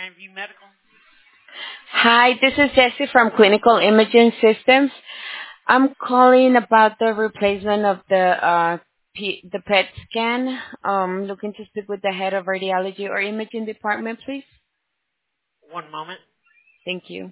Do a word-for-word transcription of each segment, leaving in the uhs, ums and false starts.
Hi, this is Jessie from Clinical Imaging Systems. I'm calling about the replacement of the uh, P- the P E T scan. Um, looking to speak with the head of radiology or imaging department, please. Thank you.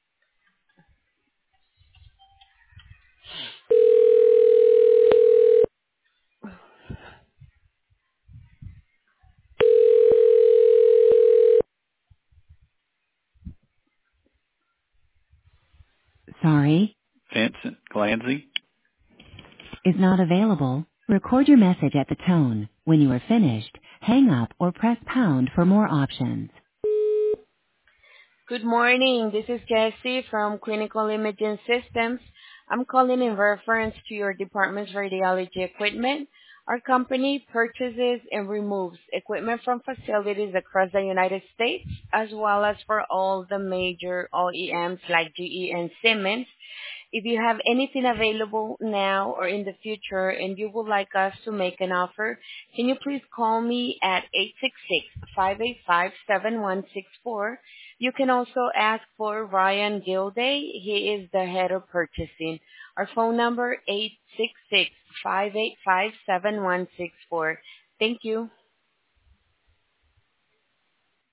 Sorry, Vincent Glanzy. is not available. Record your message at the tone. When you are finished, hang up or press pound for more options. Good morning. This is Jessie from Clinical Imaging Systems. I'm calling in reference to your department's radiology equipment. Our company purchases and removes equipment from facilities across the United States, as well as for all the major O E Ms like G E and Siemens. If you have anything available now or in the future and you would like us to make an offer, can you please call me at eight six six, five eight five, seven one six four. You can also ask for Ryan Gilday. He is the head of purchasing. Our phone number eight six six, five eight five, seven one six four. Thank you.